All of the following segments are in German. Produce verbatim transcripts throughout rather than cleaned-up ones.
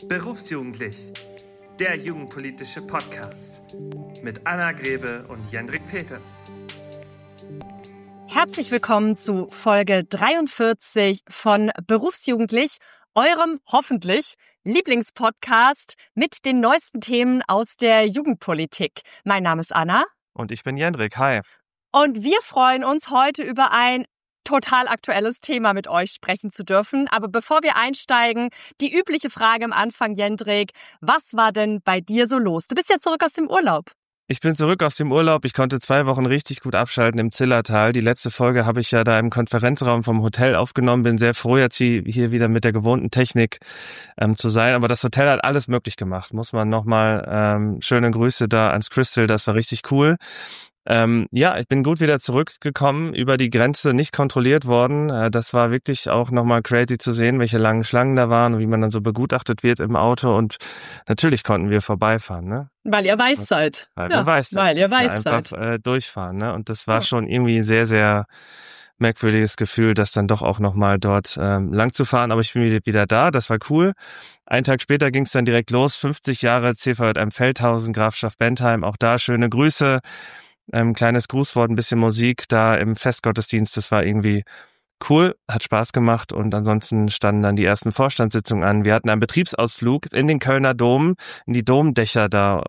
Berufsjugendlich, der jugendpolitische Podcast mit Anna Grebe und Jendrik Peters. Herzlich willkommen zu Folge dreiundvierzig von Berufsjugendlich, eurem hoffentlich Lieblingspodcast mit den neuesten Themen aus der Jugendpolitik. Mein Name ist Anna. Und ich bin Jendrik. Hi. Und wir freuen uns, heute über ein total aktuelles Thema mit euch sprechen zu dürfen. Aber bevor wir einsteigen, die übliche Frage am Anfang, Jendrik. Was war denn bei dir so los? Du bist ja zurück aus dem Urlaub. Ich bin zurück aus dem Urlaub. Ich konnte zwei Wochen richtig gut abschalten im Zillertal. Die letzte Folge habe ich ja da im Konferenzraum vom Hotel aufgenommen. Bin sehr froh, jetzt hier wieder mit der gewohnten Technik ähm, zu sein. Aber das Hotel hat alles möglich gemacht. Muss man nochmal ähm, schöne Grüße da ans Crystal. Das war richtig cool. Ähm, ja, ich bin gut wieder zurückgekommen, über die Grenze nicht kontrolliert worden. Äh, das war wirklich auch nochmal crazy zu sehen, welche langen Schlangen da waren und wie man dann so begutachtet wird im Auto. Und natürlich konnten wir vorbeifahren, ne? Weil ihr weiß seid. Weil ja, wir weiß seid. Weil ihr weiß ja, seid. Einfach äh, durchfahren, ne? Und das war ja. schon irgendwie ein sehr, sehr merkwürdiges Gefühl, das dann doch auch nochmal dort ähm, lang zu fahren. Aber ich bin wieder da, das war cool. Einen Tag später ging es dann direkt los, fünfzig Jahre C V J M Feldhausen, Grafschaft Bentheim. Auch da schöne Grüße. Ein kleines Grußwort, ein bisschen Musik da im Festgottesdienst, das war irgendwie cool, hat Spaß gemacht und ansonsten standen dann die ersten Vorstandssitzungen an. Wir hatten einen Betriebsausflug in den Kölner Dom, in die Domdächer da.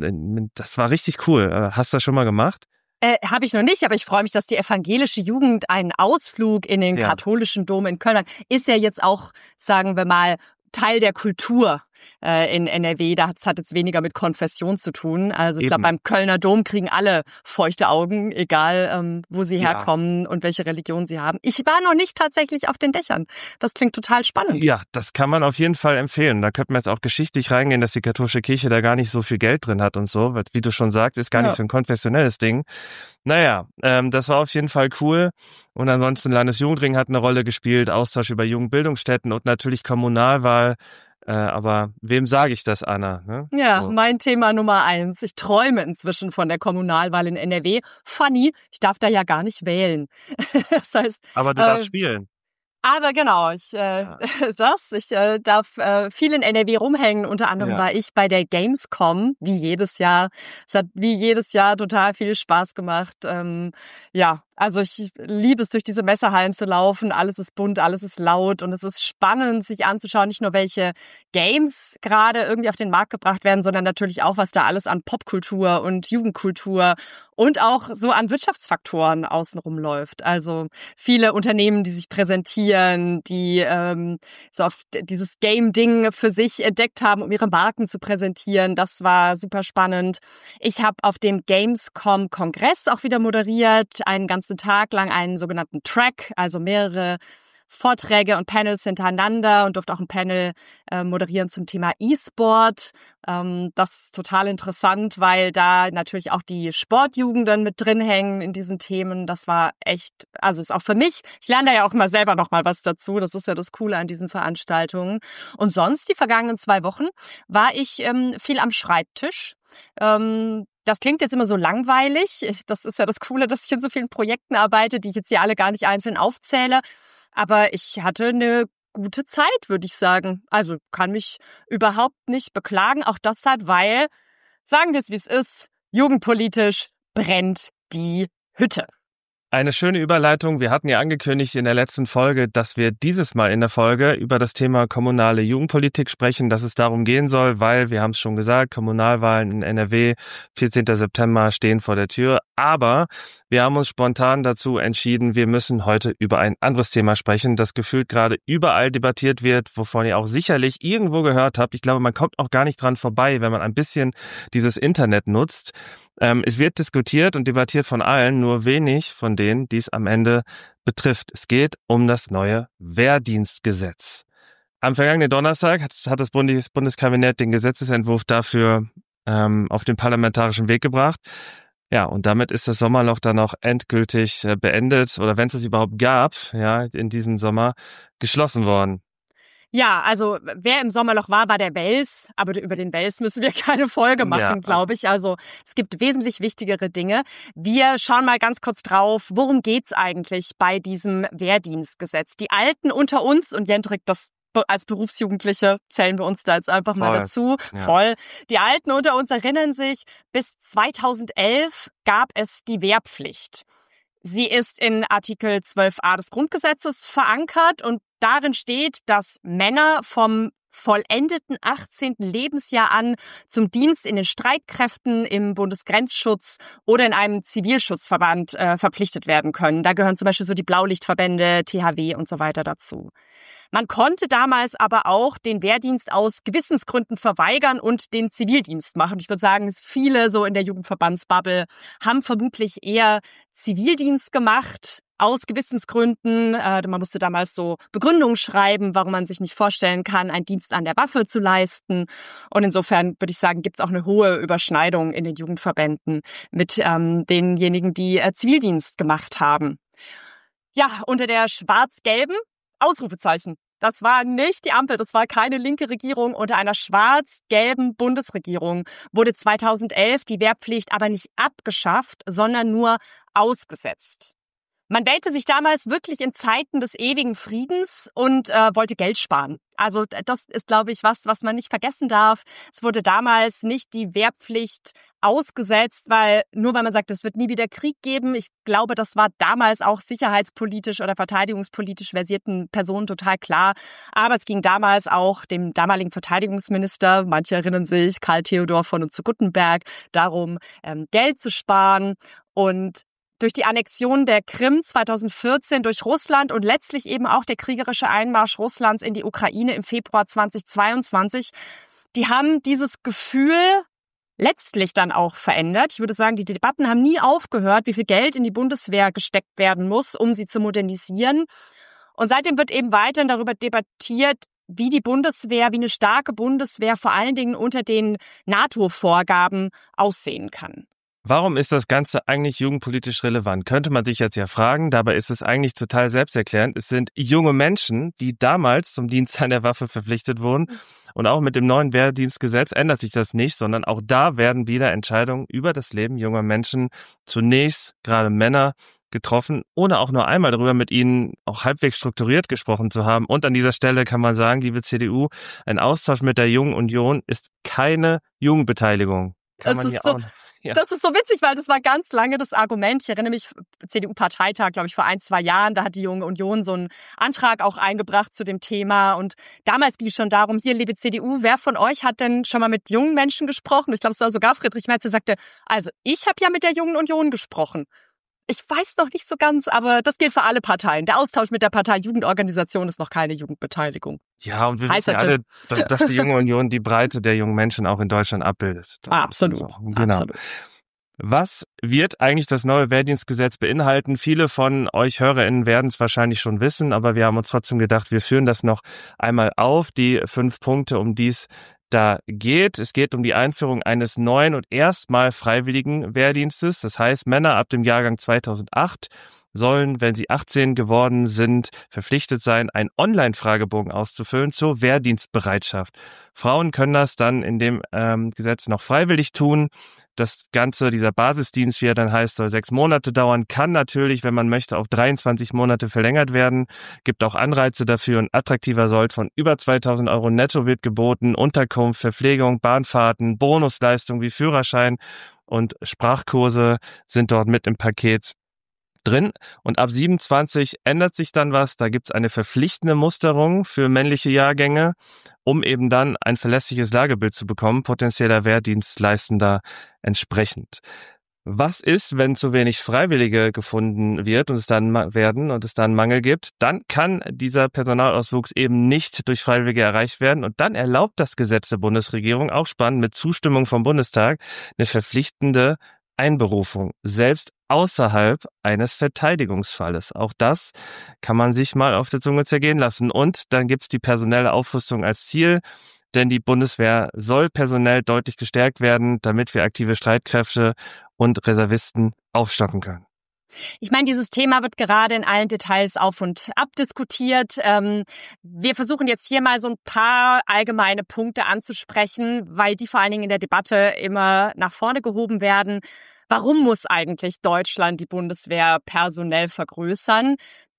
Das war richtig cool. Hast du das schon mal gemacht? Äh, habe ich noch nicht, aber ich freue mich, dass die evangelische Jugend einen Ausflug in den ja. katholischen Dom in Köln hat. Ist ja jetzt auch, sagen wir mal, Teil der Kultur äh, in N R W. Das hat jetzt weniger mit Konfession zu tun. Also ich glaube, beim Kölner Dom kriegen alle feuchte Augen, egal ähm, wo sie ja. herkommen und welche Religion sie haben. Ich war noch nicht tatsächlich auf den Dächern. Das klingt total spannend. Ja, das kann man auf jeden Fall empfehlen. Da könnte man jetzt auch geschichtlich reingehen, dass die katholische Kirche da gar nicht so viel Geld drin hat und so. Weil, wie du schon sagst, ist gar ja. nicht so ein konfessionelles Ding. Naja, ähm, das war auf jeden Fall cool. Und ansonsten Landesjugendring hat eine Rolle gespielt, Austausch über Jugendbildungsstätten und natürlich Kommunalwahl. Äh, aber wem sage ich das, Anna? Ne? Ja, so. Mein Thema Nummer eins. Ich träume inzwischen von der Kommunalwahl in N R W. Funny, ich darf da ja gar nicht wählen. Das heißt, aber du darfst äh, spielen. Aber genau, ich äh, ja. das, ich äh, darf äh, viel in N R W rumhängen. Unter anderem ja. war ich bei der Gamescom, wie jedes Jahr. Es hat wie jedes Jahr total viel Spaß gemacht. Ähm, ja, also ich liebe es, durch diese Messehallen zu laufen. Alles ist bunt, alles ist laut und es ist spannend, sich anzuschauen, nicht nur welche Games gerade irgendwie auf den Markt gebracht werden, sondern natürlich auch, was da alles an Popkultur und Jugendkultur und auch so an Wirtschaftsfaktoren außenrum läuft. Also viele Unternehmen, die sich präsentieren, die ähm, so auf dieses Game-Ding für sich entdeckt haben, um ihre Marken zu präsentieren. Das war super spannend. Ich habe auf dem Gamescom-Kongress auch wieder moderiert, einen ganzen Tag lang einen sogenannten Track, also mehrere Vorträge und Panels hintereinander und durfte auch ein Panel äh, moderieren zum Thema E-Sport. Ähm, das ist total interessant, weil da natürlich auch die Sportjugenden mit drin hängen in diesen Themen. Das war echt, also ist auch für mich, ich lerne da ja auch immer selber noch mal was dazu. Das ist ja das Coole an diesen Veranstaltungen. Und sonst, die vergangenen zwei Wochen, war ich ähm, viel am Schreibtisch. Ähm, Das klingt jetzt immer so langweilig. Das ist ja das Coole, dass ich in so vielen Projekten arbeite, die ich jetzt hier alle gar nicht einzeln aufzähle. Aber ich hatte eine gute Zeit, würde ich sagen. Also kann mich überhaupt nicht beklagen. Auch deshalb, weil, sagen wir es wie es ist, jugendpolitisch brennt die Hütte. Eine schöne Überleitung. Wir hatten ja angekündigt in der letzten Folge, dass wir dieses Mal in der Folge über das Thema kommunale Jugendpolitik sprechen, dass es darum gehen soll, weil, wir haben es schon gesagt, Kommunalwahlen in N R W, vierzehnten September stehen vor der Tür. Aber wir haben uns spontan dazu entschieden, wir müssen heute über ein anderes Thema sprechen, das gefühlt gerade überall debattiert wird, wovon ihr auch sicherlich irgendwo gehört habt. Ich glaube, man kommt auch gar nicht dran vorbei, wenn man ein bisschen dieses Internet nutzt. Ähm, es wird diskutiert und debattiert von allen, nur wenig von denen, die es am Ende betrifft. Es geht um das neue Wehrdienstgesetz. Am vergangenen Donnerstag hat, hat das Bundes- Bundeskabinett den Gesetzesentwurf dafür ähm, auf den parlamentarischen Weg gebracht. Ja, und damit ist das Sommerloch dann auch endgültig äh, beendet, oder wenn es es überhaupt gab, ja, in diesem Sommer geschlossen worden. Ja, also wer im Sommerloch war, war der Wels, aber über den Wels müssen wir keine Folge machen, ja. glaube ich. Also es gibt wesentlich wichtigere Dinge. Wir schauen mal ganz kurz drauf, worum geht's eigentlich bei diesem Wehrdienstgesetz? Die Alten unter uns, und Jendrik, das als Berufsjugendliche zählen wir uns da jetzt einfach Voll. mal dazu. Ja. Voll. Die Alten unter uns erinnern sich, bis zweitausendelf gab es die Wehrpflicht. Sie ist in Artikel zwölf a des Grundgesetzes verankert und darin steht, dass Männer vom vollendeten achtzehnten Lebensjahr an zum Dienst in den Streitkräften, im Bundesgrenzschutz oder in einem Zivilschutzverband äh, verpflichtet werden können. Da gehören zum Beispiel so die Blaulichtverbände, T H W und so weiter dazu. Man konnte damals aber auch den Wehrdienst aus Gewissensgründen verweigern und den Zivildienst machen. Ich würde sagen, viele so in der Jugendverbandsbubble haben vermutlich eher Zivildienst gemacht, aus Gewissensgründen. Äh, man musste damals so Begründungen schreiben, warum man sich nicht vorstellen kann, einen Dienst an der Waffe zu leisten. Und insofern würde ich sagen, gibt es auch eine hohe Überschneidung in den Jugendverbänden mit ähm, denjenigen, die äh, Zivildienst gemacht haben. Ja, unter der schwarz-gelben Ausrufezeichen. Das war nicht die Ampel, das war keine linke Regierung. Unter einer schwarz-gelben Bundesregierung wurde zweitausendelf die Wehrpflicht aber nicht abgeschafft, sondern nur ausgesetzt. Man wählte sich damals wirklich in Zeiten des ewigen Friedens und äh, wollte Geld sparen. Also das ist, glaube ich, was, was man nicht vergessen darf. Es wurde damals nicht die Wehrpflicht ausgesetzt, weil nur weil man sagt, es wird nie wieder Krieg geben. Ich glaube, das war damals auch sicherheitspolitisch oder verteidigungspolitisch versierten Personen total klar. Aber es ging damals auch dem damaligen Verteidigungsminister, manche erinnern sich, Karl Theodor von und zu Guttenberg, darum, ähm, Geld zu sparen. Und durch die Annexion der Krim zweitausendvierzehn durch Russland und letztlich eben auch der kriegerische Einmarsch Russlands in die Ukraine im Februar zweitausendzweiundzwanzig, die haben dieses Gefühl letztlich dann auch verändert. Ich würde sagen, die Debatten haben nie aufgehört, wie viel Geld in die Bundeswehr gesteckt werden muss, um sie zu modernisieren. Und seitdem wird eben weiterhin darüber debattiert, wie die Bundeswehr, wie eine starke Bundeswehr vor allen Dingen unter den NATO-Vorgaben aussehen kann. Warum ist das Ganze eigentlich jugendpolitisch relevant? Könnte man sich jetzt ja fragen. Dabei ist es eigentlich total selbsterklärend. Es sind junge Menschen, die damals zum Dienst an der Waffe verpflichtet wurden. Und auch mit dem neuen Wehrdienstgesetz ändert sich das nicht, sondern auch da werden wieder Entscheidungen über das Leben junger Menschen, zunächst gerade Männer, getroffen, ohne auch nur einmal darüber mit ihnen auch halbwegs strukturiert gesprochen zu haben. Und an dieser Stelle kann man sagen, liebe C D U, ein Austausch mit der Jungen Union ist keine Jugendbeteiligung. Kann man hier so auch Ja. Das ist so witzig, weil das war ganz lange das Argument. Ich erinnere mich, C D U-Parteitag, glaube ich, vor ein, zwei Jahren, da hat die Junge Union so einen Antrag auch eingebracht zu dem Thema. Und damals ging es schon darum, hier, liebe C D U, wer von euch hat denn schon mal mit jungen Menschen gesprochen? Ich glaube, es war sogar Friedrich Merz, der sagte, also ich habe ja mit der Jungen Union gesprochen. Ich weiß noch nicht so ganz, aber das gilt für alle Parteien. Der Austausch mit der Partei-Jugendorganisation ist noch keine Jugendbeteiligung. Ja, und wir Heißer wissen alle, dass die Junge Union die Breite der jungen Menschen auch in Deutschland abbildet. Ah, absolut. So, genau. Absolut. Was wird eigentlich das neue Wehrdienstgesetz beinhalten? Viele von euch HörerInnen werden es wahrscheinlich schon wissen, aber wir haben uns trotzdem gedacht, wir führen das noch einmal auf, die fünf Punkte, um die es da geht. Es geht um die Einführung eines neuen und erstmal freiwilligen Wehrdienstes. Das heißt, Männer ab dem Jahrgang zweitausendacht sollen, wenn sie achtzehn geworden sind, verpflichtet sein, einen Online-Fragebogen auszufüllen zur Wehrdienstbereitschaft. Frauen können das dann in dem ähm, Gesetz noch freiwillig tun. Das Ganze, dieser Basisdienst, wie er dann heißt, soll sechs Monate dauern, kann natürlich, wenn man möchte, auf dreiundzwanzig Monate verlängert werden. Gibt auch Anreize dafür. Ein attraktiver Sold von über zweitausend Euro netto wird geboten. Unterkunft, Verpflegung, Bahnfahrten, Bonusleistungen wie Führerschein und Sprachkurse sind dort mit im Paket drin. Und ab siebenundzwanzig ändert sich dann was. Da gibt es eine verpflichtende Musterung für männliche Jahrgänge, um eben dann ein verlässliches Lagebild zu bekommen, potenzieller Wehrdienstleistender entsprechend. Was ist, wenn zu wenig Freiwillige gefunden wird und es dann werden und es dann Mangel gibt? Dann kann dieser Personalauswuchs eben nicht durch Freiwillige erreicht werden und dann erlaubt das Gesetz der Bundesregierung, auch spannend, mit Zustimmung vom Bundestag, eine verpflichtende Einberufung, selbst außerhalb eines Verteidigungsfalles. Auch das kann man sich mal auf der Zunge zergehen lassen. Und dann gibt's die personelle Aufrüstung als Ziel, denn die Bundeswehr soll personell deutlich gestärkt werden, damit wir aktive Streitkräfte und Reservisten aufstocken können. Ich meine, dieses Thema wird gerade in allen Details auf und ab diskutiert. Ähm, wir versuchen jetzt hier mal so ein paar allgemeine Punkte anzusprechen, weil die vor allen Dingen in der Debatte immer nach vorne gehoben werden. Warum muss eigentlich Deutschland die Bundeswehr personell vergrößern?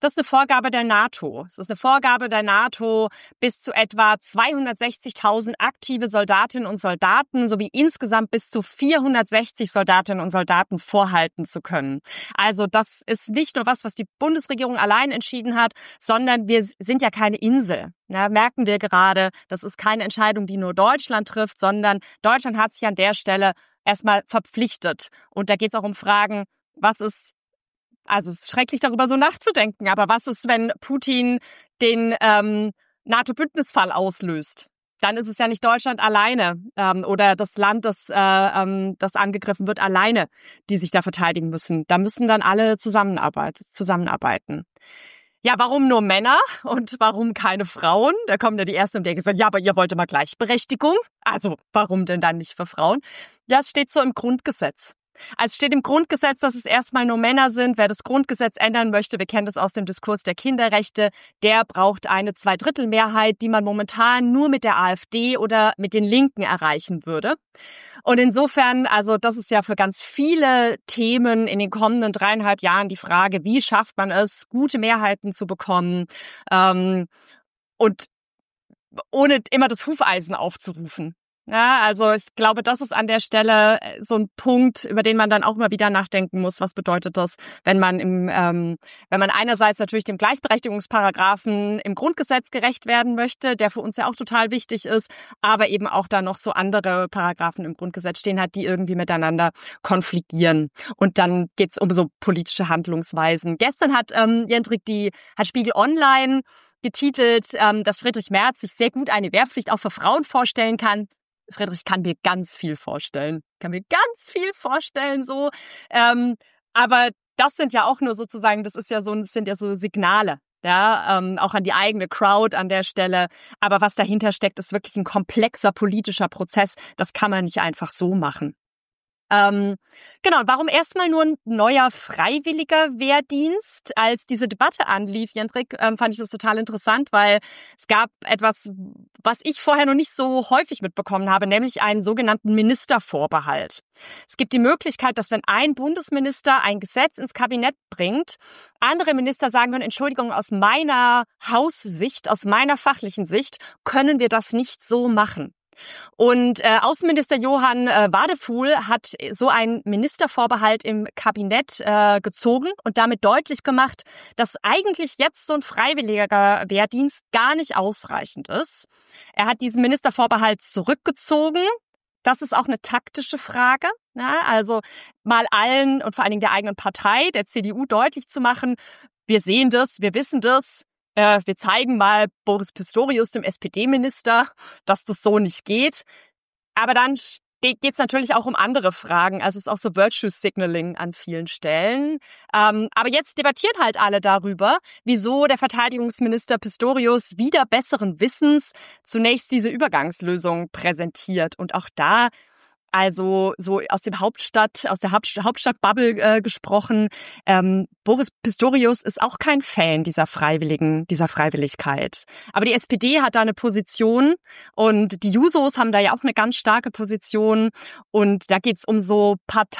Das ist eine Vorgabe der NATO. Es ist eine Vorgabe der NATO, bis zu etwa zweihundertsechzigtausend aktive Soldatinnen und Soldaten sowie insgesamt bis zu vierhundertsechzig Soldatinnen und Soldaten vorhalten zu können. Also das ist nicht nur was, was die Bundesregierung allein entschieden hat, sondern wir sind ja keine Insel. Ja, merken wir gerade, das ist keine Entscheidung, die nur Deutschland trifft, sondern Deutschland hat sich an der Stelle erstmal verpflichtet. Und da geht es auch um Fragen, was ist Also es ist schrecklich, darüber so nachzudenken. Aber was ist, wenn Putin den ähm, NATO-Bündnisfall auslöst? Dann ist es ja nicht Deutschland alleine ähm, oder das Land, das, äh, ähm, das angegriffen wird, alleine, die sich da verteidigen müssen. Da müssen dann alle zusammenarbeiten. zusammenarbeiten. Ja, warum nur Männer und warum keine Frauen? Da kommt ja die Erste und der gesagt, ja, aber ihr wollt immer Gleichberechtigung. Also warum denn dann nicht für Frauen? Ja, es steht so im Grundgesetz. Also steht im Grundgesetz, dass es erstmal nur Männer sind. Wer das Grundgesetz ändern möchte, wir kennen das aus dem Diskurs der Kinderrechte, der braucht eine Zweidrittelmehrheit, die man momentan nur mit der AfD oder mit den Linken erreichen würde. Und insofern, also das ist ja für ganz viele Themen in den kommenden dreieinhalb Jahren die Frage, wie schafft man es, gute Mehrheiten zu bekommen ähm, und ohne immer das Hufeisen aufzurufen. Ja, also ich glaube, das ist an der Stelle so ein Punkt, über den man dann auch mal wieder nachdenken muss. Was bedeutet das, wenn man im, ähm, wenn man einerseits natürlich dem Gleichberechtigungsparagraphen im Grundgesetz gerecht werden möchte, der für uns ja auch total wichtig ist, aber eben auch da noch so andere Paragraphen im Grundgesetz stehen hat, die irgendwie miteinander konfligieren. Und dann geht's um so politische Handlungsweisen. Gestern hat ähm, Jendrik die hat Spiegel Online getitelt, ähm, dass Friedrich Merz sich sehr gut eine Wehrpflicht auch für Frauen vorstellen kann. Friedrich kann mir ganz viel vorstellen. Kann mir ganz viel vorstellen, so. Ähm, aber das sind ja auch nur sozusagen, das ist ja so, das sind ja so Signale, ja, ähm, auch an die eigene Crowd an der Stelle. Aber was dahinter steckt, ist wirklich ein komplexer politischer Prozess. Das kann man nicht einfach so machen. Ähm, genau, warum erstmal nur ein neuer freiwilliger Wehrdienst? Als diese Debatte anlief, Jendrik, ähm, fand ich das total interessant, weil es gab etwas, was ich vorher noch nicht so häufig mitbekommen habe, nämlich einen sogenannten Ministervorbehalt. Es gibt die Möglichkeit, dass wenn ein Bundesminister ein Gesetz ins Kabinett bringt, andere Minister sagen können, Entschuldigung, aus meiner Haussicht, aus meiner fachlichen Sicht können wir das nicht so machen. Und äh, Außenminister Johann äh, Wadefuhl hat so einen Ministervorbehalt im Kabinett äh, gezogen und damit deutlich gemacht, dass eigentlich jetzt so ein freiwilliger Wehrdienst gar nicht ausreichend ist. Er hat diesen Ministervorbehalt zurückgezogen. Das ist auch eine taktische Frage. Ja, also mal allen und vor allen Dingen der eigenen Partei, der C D U, deutlich zu machen, wir sehen das, wir wissen das. Äh, wir zeigen mal Boris Pistorius, dem S P D-Minister, dass das so nicht geht. Aber dann geht es natürlich auch um andere Fragen. Also es ist auch so Virtue Signaling an vielen Stellen. Ähm, aber jetzt debattieren halt alle darüber, wieso der Verteidigungsminister Pistorius wieder besseren Wissens zunächst diese Übergangslösung präsentiert. Und auch da, also so aus dem Hauptstadt, aus der Haupt- Hauptstadtbubble äh, gesprochen, ähm, Boris Pistorius ist auch kein Fan dieser Freiwilligen, dieser Freiwilligkeit. Aber die S P D hat da eine Position und die Jusos haben da ja auch eine ganz starke Position und da geht's um so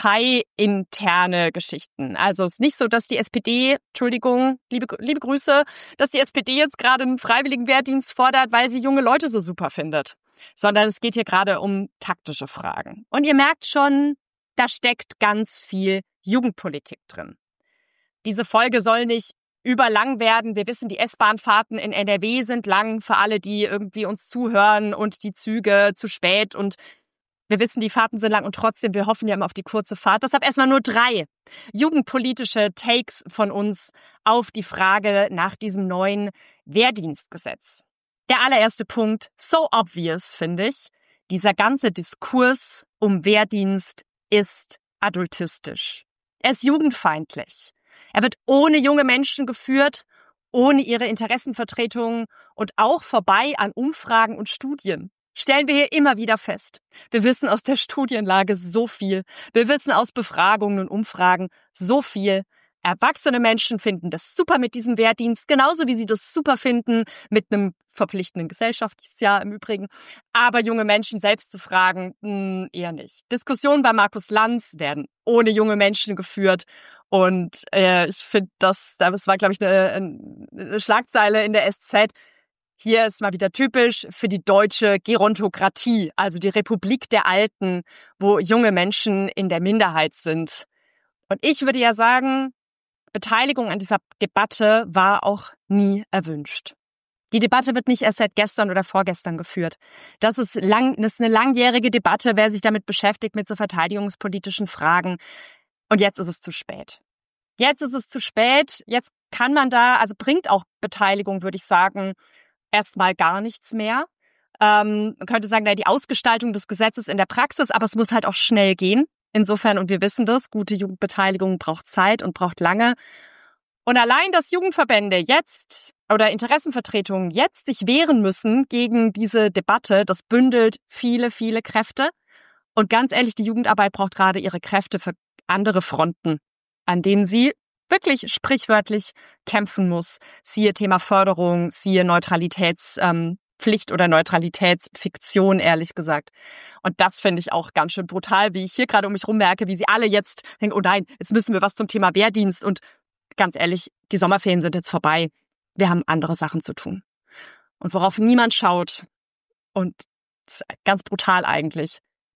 parteiinterne Geschichten. Also es ist nicht so, dass die S P D, Entschuldigung, liebe, liebe Grüße, dass die S P D jetzt gerade einen freiwilligen Wehrdienst fordert, weil sie junge Leute so super findet. Sondern es geht hier gerade um taktische Fragen. Und ihr merkt schon, da steckt ganz viel Jugendpolitik drin. Diese Folge soll nicht überlang werden. Wir wissen, die S-Bahn-Fahrten in N R W sind lang für alle, die irgendwie uns zuhören und die Züge zu spät. Und wir wissen, die Fahrten sind lang und trotzdem, wir hoffen ja immer auf die kurze Fahrt. Deshalb erstmal nur drei jugendpolitische Takes von uns auf die Frage nach diesem neuen Wehrdienstgesetz. Der allererste Punkt, so obvious, finde ich, dieser ganze Diskurs um Wehrdienst ist adultistisch. Er ist jugendfeindlich. Er wird ohne junge Menschen geführt, ohne ihre Interessenvertretung und auch vorbei an Umfragen und Studien. Stellen wir hier immer wieder fest. Wir wissen aus der Studienlage so viel. Wir wissen aus Befragungen und Umfragen so viel. Erwachsene Menschen finden das super mit diesem Wehrdienst, genauso wie sie das super finden mit einem verpflichtenden Gesellschaftsjahr im Übrigen. Aber junge Menschen selbst zu fragen, mh, eher nicht. Diskussionen bei Markus Lanz werden ohne junge Menschen geführt Und äh, ich finde, das, das war, glaube ich, eine, eine Schlagzeile in der S Z. Hier ist mal wieder typisch für die deutsche Gerontokratie, also die Republik der Alten, wo junge Menschen in der Minderheit sind. Und ich würde ja sagen, Beteiligung an dieser Debatte war auch nie erwünscht. Die Debatte wird nicht erst seit gestern oder vorgestern geführt. Das ist, lang, das ist eine langjährige Debatte, wer sich damit beschäftigt, mit so verteidigungspolitischen Fragen. Und jetzt ist es zu spät. Jetzt ist es zu spät. Jetzt kann man da, also bringt auch Beteiligung, würde ich sagen, erstmal gar nichts mehr. Ähm, man könnte sagen, die Ausgestaltung des Gesetzes in der Praxis, aber es muss halt auch schnell gehen. Insofern, und wir wissen das, gute Jugendbeteiligung braucht Zeit und braucht lange. Und allein, dass Jugendverbände jetzt oder Interessenvertretungen jetzt sich wehren müssen gegen diese Debatte, das bündelt viele, viele Kräfte. Und ganz ehrlich, die Jugendarbeit braucht gerade ihre Kräfte für andere Fronten, an denen sie wirklich sprichwörtlich kämpfen muss. Siehe Thema Förderung, siehe Neutralitätspflicht ähm, oder Neutralitätsfiktion, ehrlich gesagt. Und das finde ich auch ganz schön brutal, wie ich hier gerade um mich rum merke, wie sie alle jetzt denken, oh nein, jetzt müssen wir was zum Thema Wehrdienst. Und ganz ehrlich, die Sommerferien sind jetzt vorbei. Wir haben andere Sachen zu tun. Und worauf niemand schaut, und das ist ganz brutal eigentlich,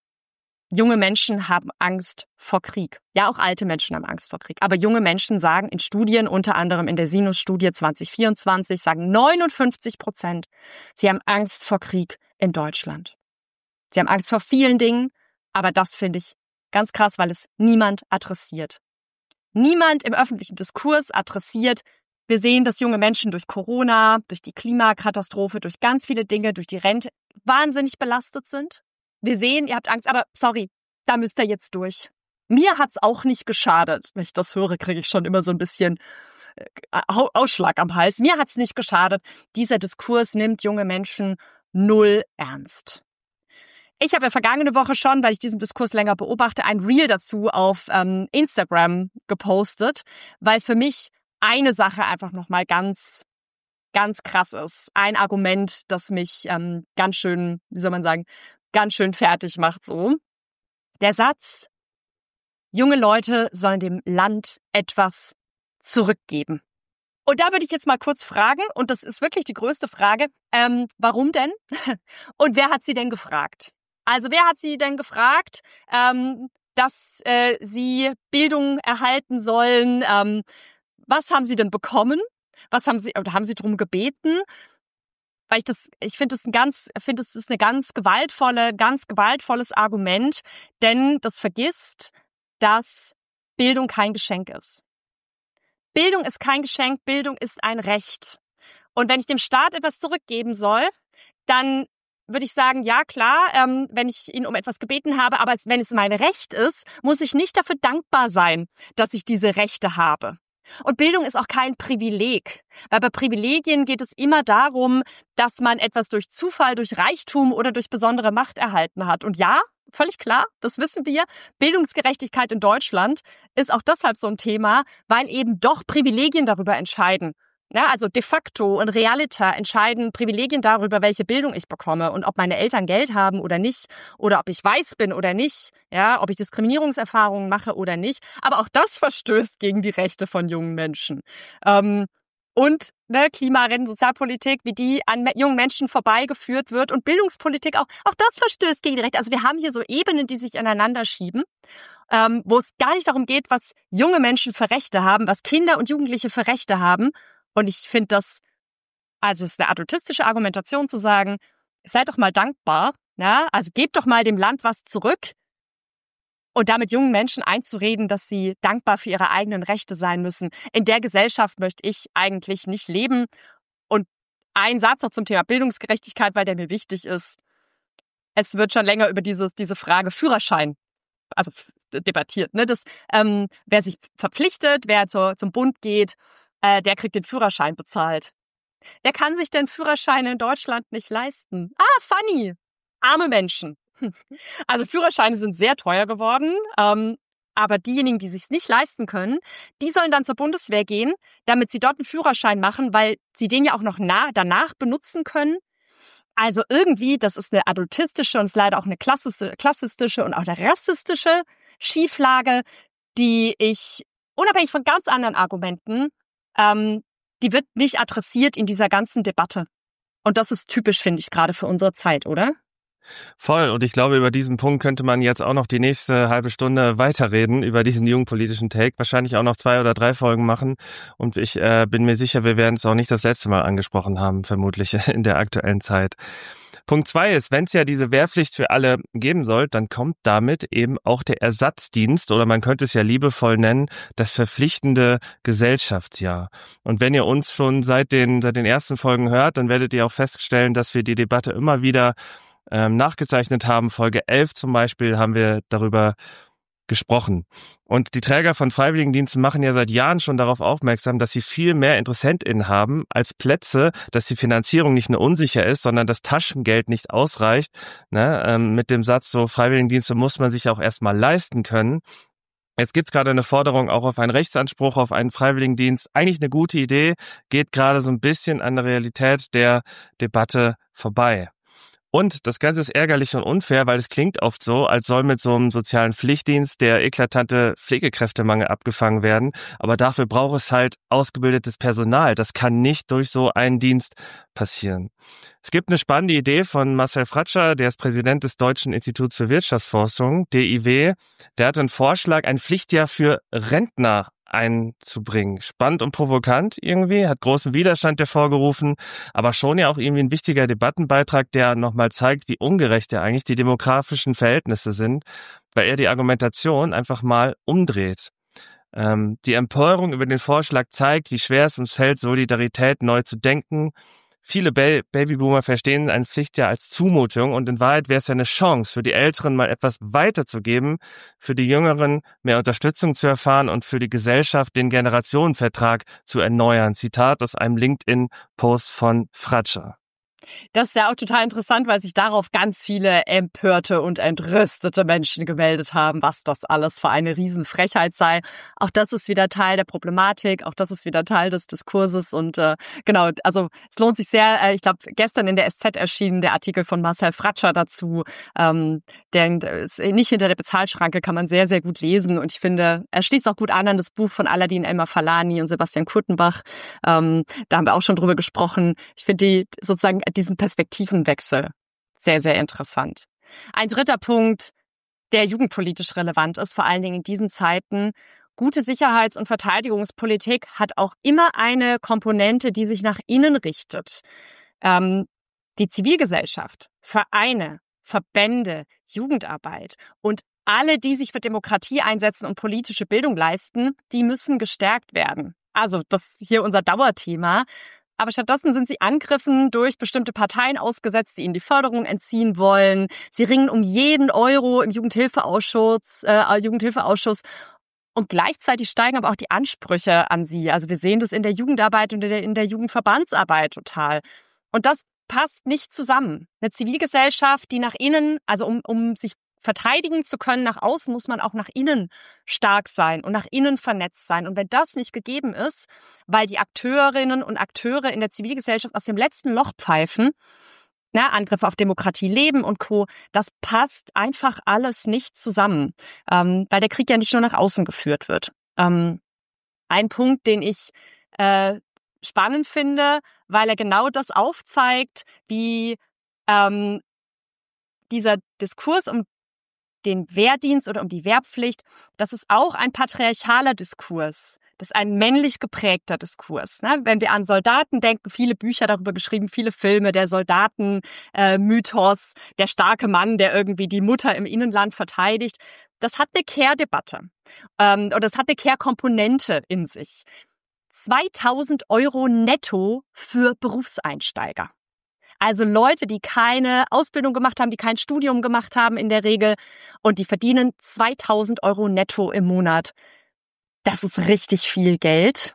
junge Menschen haben Angst vor Krieg. Ja, auch alte Menschen haben Angst vor Krieg. Aber junge Menschen sagen in Studien, unter anderem in der Sinus-Studie zwanzig vierundzwanzig, sagen neunundfünfzig Prozent, sie haben Angst vor Krieg in Deutschland. Sie haben Angst vor vielen Dingen, aber das finde ich ganz krass, weil es niemand adressiert. Niemand im öffentlichen Diskurs adressiert. Wir sehen, dass junge Menschen durch Corona, durch die Klimakatastrophe, durch ganz viele Dinge, durch die Rente wahnsinnig belastet sind. Wir sehen, ihr habt Angst, aber sorry, da müsst ihr jetzt durch. Mir hat's auch nicht geschadet. Wenn ich das höre, kriege ich schon immer so ein bisschen Ausschlag am Hals. Mir hat's nicht geschadet. Dieser Diskurs nimmt junge Menschen null ernst. Ich habe ja vergangene Woche schon, weil ich diesen Diskurs länger beobachte, ein Reel dazu auf ähm, Instagram gepostet, weil für mich eine Sache einfach nochmal ganz, ganz krass ist. Ein Argument, das mich ähm, ganz schön, wie soll man sagen, ganz schön fertig macht so. Der Satz, junge Leute sollen dem Land etwas zurückgeben. Und da würde ich jetzt mal kurz fragen, und das ist wirklich die größte Frage, ähm, warum denn? Und wer hat sie denn gefragt? Also wer hat sie denn gefragt, ähm, dass äh, sie Bildung erhalten sollen? Ähm, was haben sie denn bekommen? Was haben sie, oder haben sie drum gebeten? Weil ich das, ich finde das ein ganz, finde es ist eine ganz gewaltvolle, ganz gewaltvolles Argument, denn das vergisst, dass Bildung kein Geschenk ist. Bildung ist kein Geschenk, Bildung ist ein Recht. Und wenn ich dem Staat etwas zurückgeben soll, dann würde ich sagen, ja klar, ähm, wenn ich ihn um etwas gebeten habe, aber wenn es mein Recht ist, muss ich nicht dafür dankbar sein, dass ich diese Rechte habe. Und Bildung ist auch kein Privileg, weil bei Privilegien geht es immer darum, dass man etwas durch Zufall, durch Reichtum oder durch besondere Macht erhalten hat. Und ja, völlig klar, das wissen wir, Bildungsgerechtigkeit in Deutschland ist auch deshalb so ein Thema, weil eben doch Privilegien darüber entscheiden. Ja, also de facto und realiter entscheiden Privilegien darüber, welche Bildung ich bekomme und ob meine Eltern Geld haben oder nicht oder ob ich weiß bin oder nicht, ja, ob ich Diskriminierungserfahrungen mache oder nicht. Aber auch das verstößt gegen die Rechte von jungen Menschen. Ähm, und ne, Klimarennen, Sozialpolitik, wie die an jungen Menschen vorbeigeführt wird und Bildungspolitik auch, auch das verstößt gegen die Rechte. Also wir haben hier so Ebenen, die sich aneinander schieben, ähm, wo es gar nicht darum geht, was junge Menschen für Rechte haben, was Kinder und Jugendliche für Rechte haben. Und ich finde das, also es ist eine adultistische Argumentation zu sagen, seid doch mal dankbar, ja, also gebt doch mal dem Land was zurück und damit jungen Menschen einzureden, dass sie dankbar für ihre eigenen Rechte sein müssen. In der Gesellschaft möchte ich eigentlich nicht leben. Und ein Satz noch zum Thema Bildungsgerechtigkeit, weil der mir wichtig ist. Es wird schon länger über dieses, diese Frage Führerschein also debattiert, ne, das, ähm, wer sich verpflichtet, wer zur, zum Bund geht, der kriegt den Führerschein bezahlt. Wer kann sich denn Führerscheine in Deutschland nicht leisten? Ah, funny. Arme Menschen. Also Führerscheine sind sehr teuer geworden, ähm, aber diejenigen, die sich's nicht leisten können, die sollen dann zur Bundeswehr gehen, damit sie dort einen Führerschein machen, weil sie den ja auch noch na- danach benutzen können. Also irgendwie, das ist eine adultistische und ist leider auch eine klassistische, klassistische und auch eine rassistische Schieflage, die ich unabhängig von ganz anderen Argumenten, ähm, die wird nicht adressiert in dieser ganzen Debatte. Und das ist typisch, finde ich, gerade für unsere Zeit, oder? Voll. Und ich glaube, über diesen Punkt könnte man jetzt auch noch die nächste halbe Stunde weiterreden, über diesen jugendpolitischen Take. Wahrscheinlich auch noch zwei oder drei Folgen machen. Und ich äh, bin mir sicher, wir werden es auch nicht das letzte Mal angesprochen haben, vermutlich in der aktuellen Zeit. Punkt zwei ist, wenn es ja diese Wehrpflicht für alle geben soll, dann kommt damit eben auch der Ersatzdienst, oder man könnte es ja liebevoll nennen, das verpflichtende Gesellschaftsjahr. Und wenn ihr uns schon seit den, seit den ersten Folgen hört, dann werdet ihr auch feststellen, dass wir die Debatte immer wieder ähm, nachgezeichnet haben. Folge elf zum Beispiel haben wir darüber gesprochen. Und die Träger von Freiwilligendiensten machen ja seit Jahren schon darauf aufmerksam, dass sie viel mehr InteressentInnen haben als Plätze, dass die Finanzierung nicht nur unsicher ist, sondern das Taschengeld nicht ausreicht. Ne? Ähm, mit dem Satz, so Freiwilligendienste muss man sich auch erstmal leisten können. Jetzt gibt's gerade eine Forderung auch auf einen Rechtsanspruch, auf einen Freiwilligendienst. Eigentlich eine gute Idee, geht gerade so ein bisschen an der Realität der Debatte vorbei. Und das Ganze ist ärgerlich und unfair, weil es klingt oft so, als soll mit so einem sozialen Pflichtdienst der eklatante Pflegekräftemangel abgefangen werden. Aber dafür braucht es halt ausgebildetes Personal. Das kann nicht durch so einen Dienst passieren. Es gibt eine spannende Idee von Marcel Fratscher, der ist Präsident des Deutschen Instituts für Wirtschaftsforschung, D I W. Der hat einen Vorschlag, ein Pflichtjahr für Rentner einzubringen. Spannend und provokant irgendwie, hat großen Widerstand hervorgerufen, aber schon ja auch irgendwie ein wichtiger Debattenbeitrag, der nochmal zeigt, wie ungerecht ja eigentlich die demografischen Verhältnisse sind, weil er die Argumentation einfach mal umdreht. Ähm, die Empörung über den Vorschlag zeigt, wie schwer es uns fällt, Solidarität neu zu denken. Viele ba- Babyboomer verstehen ein Pflichtjahr als Zumutung und in Wahrheit wäre es ja eine Chance für die Älteren mal etwas weiterzugeben, für die Jüngeren mehr Unterstützung zu erfahren und für die Gesellschaft den Generationenvertrag zu erneuern. Zitat aus einem LinkedIn-Post von Fratscher. Das ist ja auch total interessant, weil sich darauf ganz viele empörte und entrüstete Menschen gemeldet haben, was das alles für eine Riesenfrechheit sei. Auch das ist wieder Teil der Problematik, auch das ist wieder Teil des Diskurses und äh, genau, also es lohnt sich sehr, äh, ich glaube, gestern in der S Z erschienen der Artikel von Marcel Fratscher dazu, ähm, der ist nicht hinter der Bezahlschranke, kann man sehr, sehr gut lesen und ich finde, er schließt auch gut an an das Buch von Aladin Elmar-Falani und Sebastian Kurtenbach, ähm, da haben wir auch schon drüber gesprochen. Ich finde die sozusagen diesen Perspektivenwechsel sehr, sehr interessant. Ein dritter Punkt, der jugendpolitisch relevant ist, vor allen Dingen in diesen Zeiten. Gute Sicherheits- und Verteidigungspolitik hat auch immer eine Komponente, die sich nach innen richtet. Ähm, die Zivilgesellschaft, Vereine, Verbände, Jugendarbeit und alle, die sich für Demokratie einsetzen und politische Bildung leisten, die müssen gestärkt werden. Also das ist hier unser Dauerthema. Aber stattdessen sind sie Angriffen durch bestimmte Parteien ausgesetzt, die ihnen die Förderung entziehen wollen. Sie ringen um jeden Euro im Jugendhilfeausschuss, äh, Jugendhilfeausschuss. Und gleichzeitig steigen aber auch die Ansprüche an sie. Also wir sehen das in der Jugendarbeit und in der, in der Jugendverbandsarbeit total. Und das passt nicht zusammen. Eine Zivilgesellschaft, die nach innen, also um, um sich verteidigen zu können nach außen, muss man auch nach innen stark sein und nach innen vernetzt sein. Und wenn das nicht gegeben ist, weil die Akteurinnen und Akteure in der Zivilgesellschaft aus dem letzten Loch pfeifen, na, Angriffe auf Demokratie, Leben und Co., das passt einfach alles nicht zusammen, ähm, weil der Krieg ja nicht nur nach außen geführt wird. Ähm, ein Punkt, den ich äh, spannend finde, weil er genau das aufzeigt, wie ähm, dieser Diskurs um den Wehrdienst oder um die Wehrpflicht, das ist auch ein patriarchaler Diskurs. Das ist ein männlich geprägter Diskurs. Ne? Wenn wir an Soldaten denken, viele Bücher darüber geschrieben, viele Filme, der Soldaten-Mythos, äh, der starke Mann, der irgendwie die Mutter im Innenland verteidigt. Das hat eine Care-Debatte ähm, und das hat eine Care-Komponente in sich. zweitausend Euro netto für Berufseinsteiger. Also Leute, die keine Ausbildung gemacht haben, die kein Studium gemacht haben in der Regel und die verdienen zweitausend Euro netto im Monat. Das ist richtig viel Geld.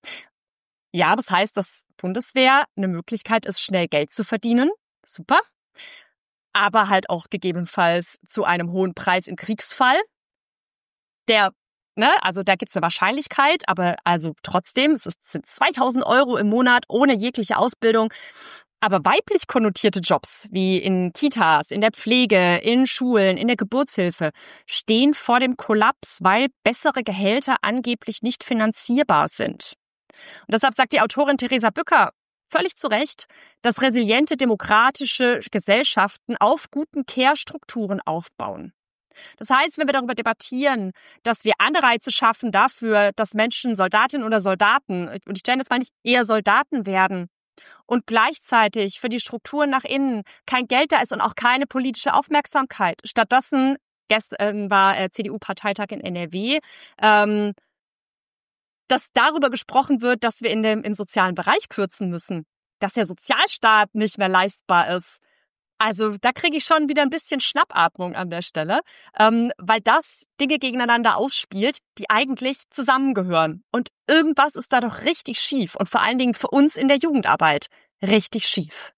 Ja, das heißt, dass Bundeswehr eine Möglichkeit ist, schnell Geld zu verdienen. Super. Aber halt auch gegebenenfalls zu einem hohen Preis im Kriegsfall. Der, ne, also da gibt's eine Wahrscheinlichkeit, aber also trotzdem, es sind zweitausend Euro im Monat ohne jegliche Ausbildung. Aber weiblich konnotierte Jobs wie in Kitas, in der Pflege, in Schulen, in der Geburtshilfe stehen vor dem Kollaps, weil bessere Gehälter angeblich nicht finanzierbar sind. Und deshalb sagt die Autorin Theresa Bücker völlig zu Recht, dass resiliente demokratische Gesellschaften auf guten Care-Strukturen aufbauen. Das heißt, wenn wir darüber debattieren, dass wir Anreize schaffen dafür, dass Menschen Soldatinnen oder Soldaten, und ich stelle jetzt mal nicht eher Soldaten werden, und gleichzeitig für die Strukturen nach innen kein Geld da ist und auch keine politische Aufmerksamkeit. Stattdessen, gestern war C D U-Parteitag in N R W, ähm, dass darüber gesprochen wird, dass wir in dem, im sozialen Bereich kürzen müssen, dass der Sozialstaat nicht mehr leistbar ist. Also da kriege ich schon wieder ein bisschen Schnappatmung an der Stelle, ähm, weil das Dinge gegeneinander ausspielt, die eigentlich zusammengehören. Und irgendwas ist da doch richtig schief und vor allen Dingen für uns in der Jugendarbeit richtig schief.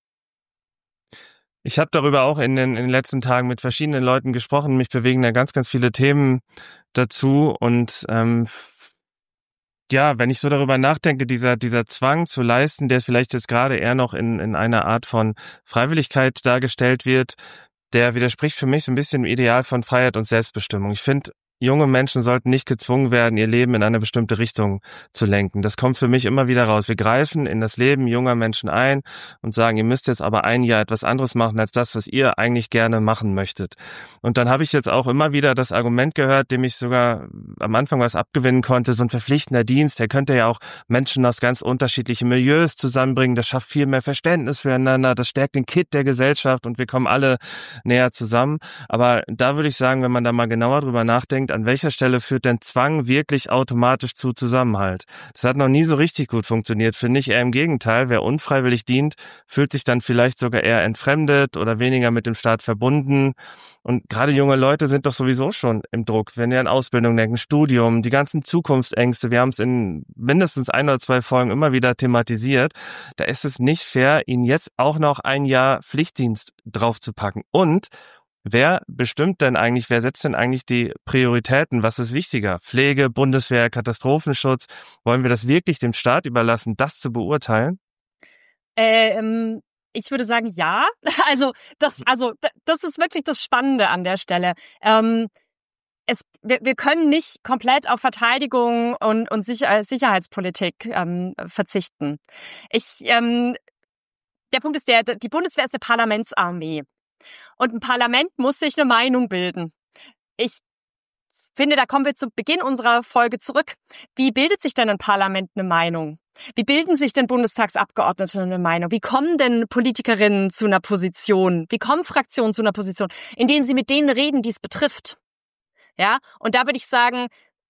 Ich habe darüber auch in den, in den letzten Tagen mit verschiedenen Leuten gesprochen. Mich bewegen da ganz, ganz viele Themen dazu und ähm, ja, wenn ich so darüber nachdenke, dieser dieser Zwang zu leisten, der vielleicht jetzt gerade eher noch in in einer Art von Freiwilligkeit dargestellt wird, der widerspricht für mich so ein bisschen dem Ideal von Freiheit und Selbstbestimmung. Ich finde, junge Menschen sollten nicht gezwungen werden, ihr Leben in eine bestimmte Richtung zu lenken. Das kommt für mich immer wieder raus. Wir greifen in das Leben junger Menschen ein und sagen, ihr müsst jetzt aber ein Jahr etwas anderes machen als das, was ihr eigentlich gerne machen möchtet. Und dann habe ich jetzt auch immer wieder das Argument gehört, dem ich sogar am Anfang was abgewinnen konnte, so ein verpflichtender Dienst, der könnte ja auch Menschen aus ganz unterschiedlichen Milieus zusammenbringen. Das schafft viel mehr Verständnis füreinander, das stärkt den Kitt der Gesellschaft und wir kommen alle näher zusammen. Aber da würde ich sagen, wenn man da mal genauer drüber nachdenkt, an welcher Stelle führt denn Zwang wirklich automatisch zu Zusammenhalt? Das hat noch nie so richtig gut funktioniert, finde ich. Eher im Gegenteil, wer unfreiwillig dient, fühlt sich dann vielleicht sogar eher entfremdet oder weniger mit dem Staat verbunden. Und gerade junge Leute sind doch sowieso schon im Druck, wenn wir an Ausbildung denken, Studium, die ganzen Zukunftsängste. Wir haben es in mindestens ein oder zwei Folgen immer wieder thematisiert. Da ist es nicht fair, ihnen jetzt auch noch ein Jahr Pflichtdienst draufzupacken. Und wer bestimmt denn eigentlich, wer setzt denn eigentlich die Prioritäten? Was ist wichtiger? Pflege, Bundeswehr, Katastrophenschutz? Wollen wir das wirklich dem Staat überlassen, das zu beurteilen? Ähm, ich würde sagen, ja. Also das, also das ist wirklich das Spannende an der Stelle. Ähm, es, wir, wir können nicht komplett auf Verteidigung und, und Sicher- Sicherheitspolitik ähm, verzichten. Ich, ähm, der Punkt ist der, die Bundeswehr ist eine Parlamentsarmee. Und ein Parlament muss sich eine Meinung bilden. Ich finde, da kommen wir zu Beginn unserer Folge zurück. Wie bildet sich denn ein Parlament eine Meinung? Wie bilden sich denn Bundestagsabgeordnete eine Meinung? Wie kommen denn Politikerinnen zu einer Position? Wie kommen Fraktionen zu einer Position? Indem sie mit denen reden, die es betrifft. Ja, und da würde ich sagen,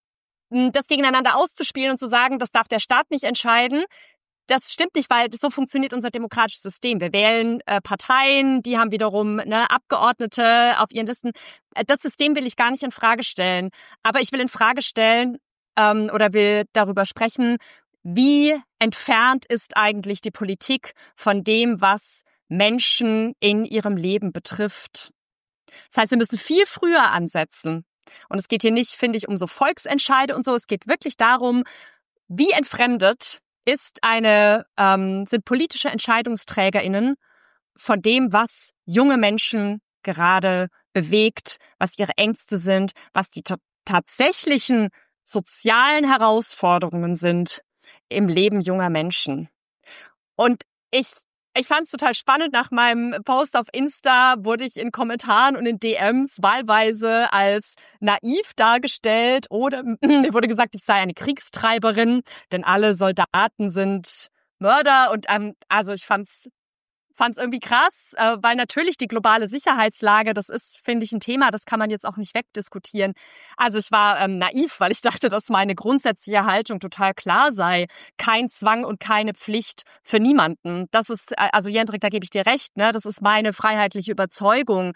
das gegeneinander auszuspielen und zu sagen, das darf der Staat nicht entscheiden, das stimmt nicht, weil so funktioniert unser demokratisches System. Wir wählen äh, Parteien, die haben wiederum ne, Abgeordnete auf ihren Listen. Das System will ich gar nicht in Frage stellen. Aber ich will in Frage stellen ähm, oder will darüber sprechen, wie entfernt ist eigentlich die Politik von dem, was Menschen in ihrem Leben betrifft. Das heißt, wir müssen viel früher ansetzen. Und es geht hier nicht, finde ich, um so Volksentscheide und so. Es geht wirklich darum, wie entfremdet ist eine, ähm, sind politische EntscheidungsträgerInnen von dem, was junge Menschen gerade bewegt, was ihre Ängste sind, was die t- tatsächlichen sozialen Herausforderungen sind im Leben junger Menschen. Und ich Ich fand es total spannend. Nach meinem Post auf Insta wurde ich in Kommentaren und in D Ms wahlweise als naiv dargestellt oder mir wurde gesagt, ich sei eine Kriegstreiberin, denn alle Soldaten sind Mörder. Und ähm, also ich fand's fand's irgendwie krass, äh, weil natürlich die globale Sicherheitslage, das ist, finde ich, ein Thema, das kann man jetzt auch nicht wegdiskutieren. Also ich war ähm, naiv, weil ich dachte, dass meine grundsätzliche Haltung total klar sei. Kein Zwang und keine Pflicht für niemanden. Das ist, also Jendrik, da gebe ich dir recht, ne? Das ist meine freiheitliche Überzeugung.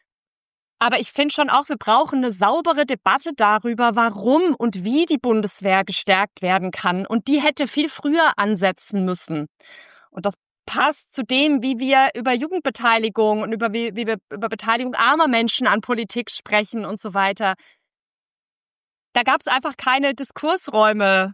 Aber ich finde schon auch, wir brauchen eine saubere Debatte darüber, warum und wie die Bundeswehr gestärkt werden kann. Und die hätte viel früher ansetzen müssen. Und das passt zu dem, wie wir über Jugendbeteiligung und über wie, wie wir über Beteiligung armer Menschen an Politik sprechen und so weiter. Da gab es einfach keine Diskursräume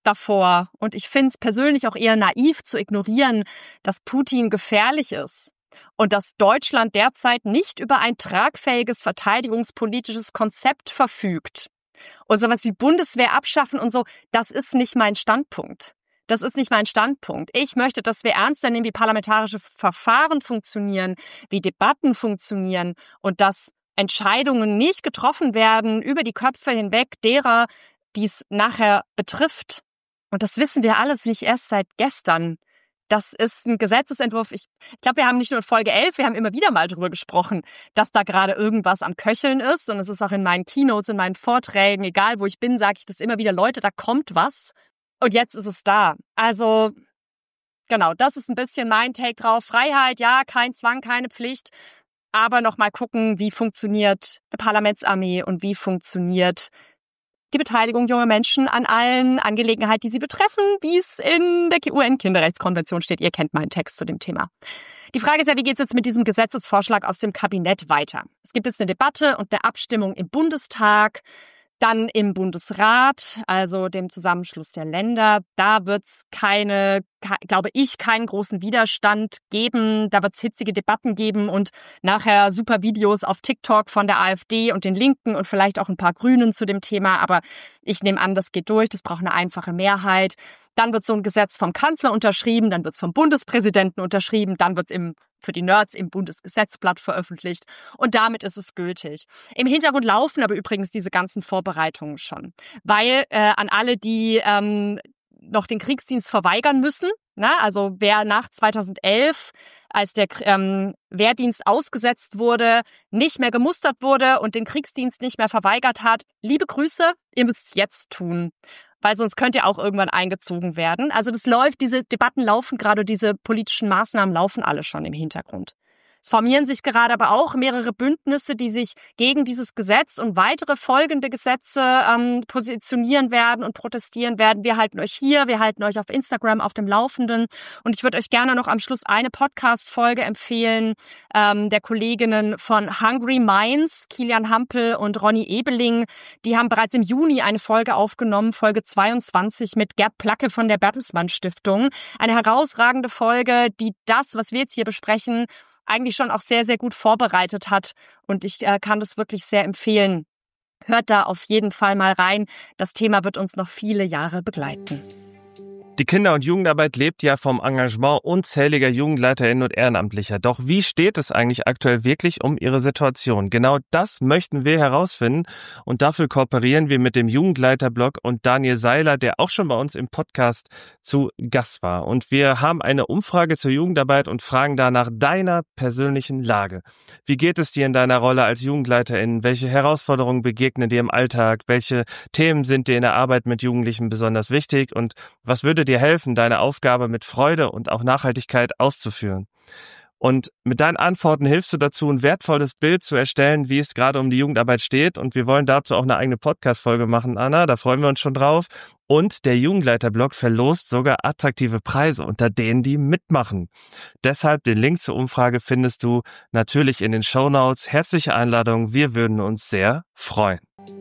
davor und ich finde es persönlich auch eher naiv zu ignorieren, dass Putin gefährlich ist und dass Deutschland derzeit nicht über ein tragfähiges verteidigungspolitisches Konzept verfügt. Und sowas wie Bundeswehr abschaffen und so, das ist nicht mein Standpunkt. Das ist nicht mein Standpunkt. Ich möchte, dass wir ernster nehmen, wie parlamentarische Verfahren funktionieren, wie Debatten funktionieren und dass Entscheidungen nicht getroffen werden über die Köpfe hinweg derer, die es nachher betrifft. Und das wissen wir alles nicht erst seit gestern. Das ist ein Gesetzesentwurf. Ich, ich glaube, wir haben nicht nur in Folge elf, wir haben immer wieder mal drüber gesprochen, dass da gerade irgendwas am Köcheln ist. Und es ist auch in meinen Keynotes, in meinen Vorträgen, egal wo ich bin, sage ich das immer wieder, Leute, da kommt was. Und jetzt ist es da. Also genau, das ist ein bisschen mein Take drauf. Freiheit, ja, kein Zwang, keine Pflicht. Aber nochmal gucken, wie funktioniert eine Parlamentsarmee und wie funktioniert die Beteiligung junger Menschen an allen Angelegenheiten, die sie betreffen, wie es in der U N-Kinderrechtskonvention steht. Ihr kennt meinen Text zu dem Thema. Die Frage ist ja, wie geht es jetzt mit diesem Gesetzesvorschlag aus dem Kabinett weiter? Es gibt jetzt eine Debatte und eine Abstimmung im Bundestag, dann im Bundesrat, also dem Zusammenschluss der Länder. Da wird es keine, glaube ich, keinen großen Widerstand geben. Da wird es hitzige Debatten geben und nachher super Videos auf TikTok von der AfD und den Linken und vielleicht auch ein paar Grünen zu dem Thema. Aber ich nehme an, das geht durch. Das braucht eine einfache Mehrheit. Dann wird so ein Gesetz vom Kanzler unterschrieben, dann wird es vom Bundespräsidenten unterschrieben, dann wird es im für die Nerds im Bundesgesetzblatt veröffentlicht und damit ist es gültig. Im Hintergrund laufen aber übrigens diese ganzen Vorbereitungen schon, weil äh, an alle, die ähm, noch den Kriegsdienst verweigern müssen, na, also wer nach zweitausendelf, als der ähm, Wehrdienst ausgesetzt wurde, nicht mehr gemustert wurde und den Kriegsdienst nicht mehr verweigert hat, liebe Grüße, ihr müsst es jetzt tun. Weil sonst könnt ihr auch irgendwann eingezogen werden. Also das läuft, diese Debatten laufen gerade, diese politischen Maßnahmen laufen alle schon im Hintergrund. Es formieren sich gerade aber auch mehrere Bündnisse, die sich gegen dieses Gesetz und weitere folgende Gesetze ähm, positionieren werden und protestieren werden. Wir halten euch hier, wir halten euch auf Instagram auf dem Laufenden. Und ich würde euch gerne noch am Schluss eine Podcast-Folge empfehlen ähm, der Kolleginnen von Hungry Minds, Kilian Hampel und Ronny Ebeling. Die haben bereits im Juni eine Folge aufgenommen, Folge zweiundzwanzig mit Gerd Placke von der Bertelsmann Stiftung. Eine herausragende Folge, die das, was wir jetzt hier besprechen, eigentlich schon auch sehr, sehr gut vorbereitet hat. Und ich äh, kann das wirklich sehr empfehlen. Hört da auf jeden Fall mal rein. Das Thema wird uns noch viele Jahre begleiten. Die Kinder- und Jugendarbeit lebt ja vom Engagement unzähliger JugendleiterInnen und Ehrenamtlicher. Doch wie steht es eigentlich aktuell wirklich um ihre Situation? Genau das möchten wir herausfinden und dafür kooperieren wir mit dem Jugendleiterblog und Daniel Seiler, der auch schon bei uns im Podcast zu Gast war. Und wir haben eine Umfrage zur Jugendarbeit und fragen da nach deiner persönlichen Lage. Wie geht es dir in deiner Rolle als Jugendleiterin? Welche Herausforderungen begegnen dir im Alltag? Welche Themen sind dir in der Arbeit mit Jugendlichen besonders wichtig? Und was würde dir helfen, deine Aufgabe mit Freude und auch Nachhaltigkeit auszuführen? Und mit deinen Antworten hilfst du dazu, ein wertvolles Bild zu erstellen, wie es gerade um die Jugendarbeit steht. Und wir wollen dazu auch eine eigene Podcast-Folge machen, Anna. Da freuen wir uns schon drauf. Und der Jugendleiterblog verlost sogar attraktive Preise unter denen, die mitmachen. Deshalb den Link zur Umfrage findest du natürlich in den Shownotes. Herzliche Einladung. Wir würden uns sehr freuen.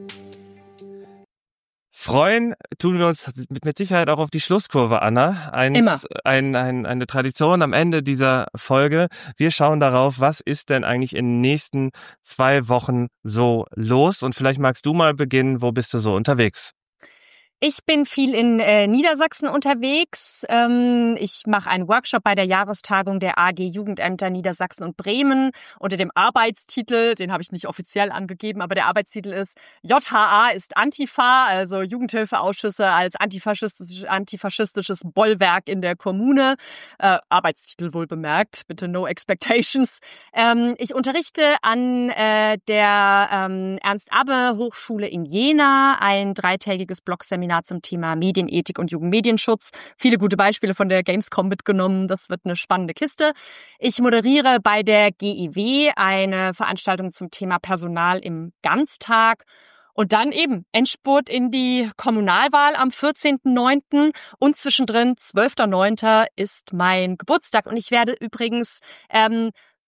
Freuen tun wir uns mit Sicherheit auch auf die Schlusskurve, Anna. Ein, Immer. Ein, ein, eine Tradition am Ende dieser Folge. Wir schauen darauf, was ist denn eigentlich in den nächsten zwei Wochen so los? Und vielleicht magst du mal beginnen, wo bist du so unterwegs? Ich bin viel in äh, Niedersachsen unterwegs. Ähm, ich mache einen Workshop bei der Jahrestagung der A G Jugendämter Niedersachsen und Bremen unter dem Arbeitstitel, den habe ich nicht offiziell angegeben, aber der Arbeitstitel ist J H A ist Antifa, also Jugendhilfeausschüsse als antifaschistisch, antifaschistisches Bollwerk in der Kommune. Äh, Arbeitstitel wohl bemerkt, bitte no expectations. Ähm, ich unterrichte an äh, der ähm, Ernst-Abbe-Hochschule in Jena ein dreitägiges Blogseminar zum Thema Medienethik und Jugendmedienschutz. Viele gute Beispiele von der Gamescom mitgenommen. Das wird eine spannende Kiste. Ich moderiere bei der G I W eine Veranstaltung zum Thema Personal im Ganztag. Und dann eben Endspurt in die Kommunalwahl am vierzehnten neunten und zwischendrin zwölften neunten ist mein Geburtstag. Und ich werde übrigens ähm,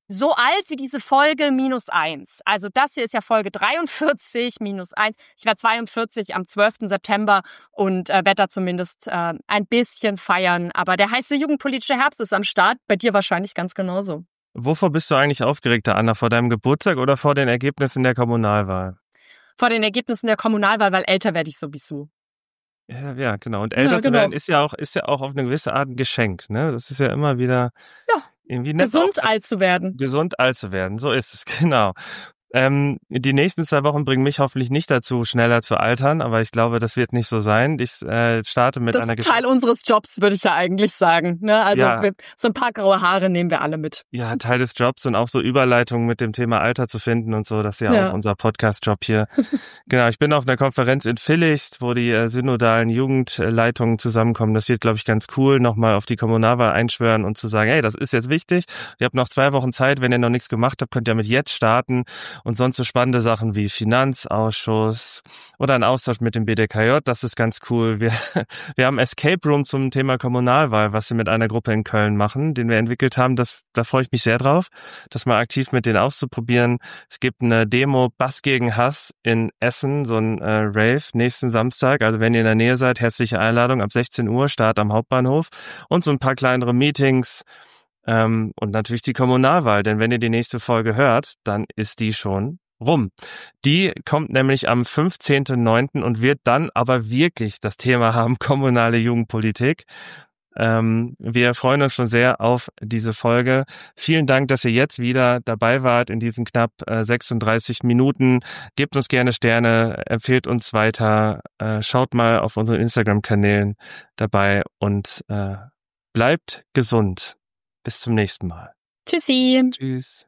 so alt wie diese Folge minus eins. Also das hier ist ja Folge dreiundvierzig minus eins. Ich werde zweiundvierzig am zwölften September und äh, werde da zumindest äh, ein bisschen feiern. Aber der heiße jugendpolitische Herbst ist am Start. Bei dir wahrscheinlich ganz genauso. Wovor bist du eigentlich aufgeregter, Anna? Vor deinem Geburtstag oder vor den Ergebnissen der Kommunalwahl? Vor den Ergebnissen der Kommunalwahl, weil älter werde ich sowieso. Ja, ja, genau. Und älter ja, genau. zu werden ist ja auch ist ja auch auf eine gewisse Art ein Geschenk. Ne? Das ist ja immer wieder... Ja. Irgendwie nett gesund auch, alt zu werden. Gesund alt zu werden, so ist es, genau. Ähm, die nächsten zwei Wochen bringen mich hoffentlich nicht dazu, schneller zu altern, aber ich glaube, das wird nicht so sein. Ich äh, starte mit das einer... Das ist Teil Gesch- unseres Jobs, würde ich ja eigentlich sagen. Ne? Also ja. wir, so ein paar graue Haare nehmen wir alle mit. Ja, Teil des Jobs und auch so Überleitungen mit dem Thema Alter zu finden und so, das ist ja, ja. auch unser Podcast-Job hier. Genau, ich bin auf einer Konferenz in Villicht, wo die äh, synodalen Jugendleitungen zusammenkommen. Das wird, glaube ich, ganz cool, nochmal auf die Kommunalwahl einschwören und zu sagen, hey, das ist jetzt wichtig. Ihr habt noch zwei Wochen Zeit, wenn ihr noch nichts gemacht habt, könnt ihr mit jetzt starten. Und sonst so spannende Sachen wie Finanzausschuss oder ein Austausch mit dem B D K J, das ist ganz cool. Wir, wir haben Escape Room zum Thema Kommunalwahl, was wir mit einer Gruppe in Köln machen, den wir entwickelt haben. Das, da freue ich mich sehr drauf, das mal aktiv mit denen auszuprobieren. Es gibt eine Demo Bass gegen Hass in Essen, so ein äh, Rave nächsten Samstag. Also wenn ihr in der Nähe seid, herzliche Einladung ab sechzehn Uhr, Start am Hauptbahnhof und so ein paar kleinere Meetings. Ähm, und natürlich die Kommunalwahl, denn wenn ihr die nächste Folge hört, dann ist die schon rum. Die kommt nämlich am fünfzehnten neunten und wird dann aber wirklich das Thema haben, kommunale Jugendpolitik. Ähm, wir freuen uns schon sehr auf diese Folge. Vielen Dank, dass ihr jetzt wieder dabei wart in diesen knapp äh, sechsunddreißig Minuten. Gebt uns gerne Sterne, empfehlt uns weiter, äh, schaut mal auf unseren Instagram-Kanälen dabei und äh, bleibt gesund. Bis zum nächsten Mal. Tschüssi. Tschüss.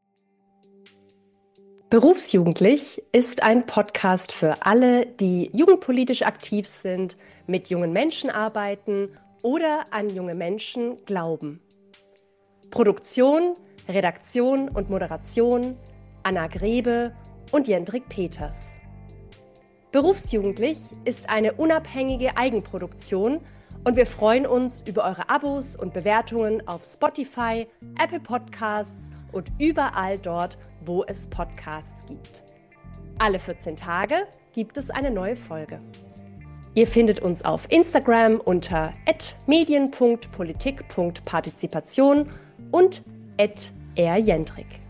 Berufsjugendlich ist ein Podcast für alle, die jugendpolitisch aktiv sind, mit jungen Menschen arbeiten oder an junge Menschen glauben. Produktion, Redaktion und Moderation Anna Grebe und Jendrik Peters. Berufsjugendlich ist eine unabhängige Eigenproduktion und wir freuen uns über eure Abos und Bewertungen auf Spotify, Apple Podcasts und überall dort, wo es Podcasts gibt. Alle vierzehn Tage gibt es eine neue Folge. Ihr findet uns auf Instagram unter at medien punkt politik punkt partizipation und at erjendrik.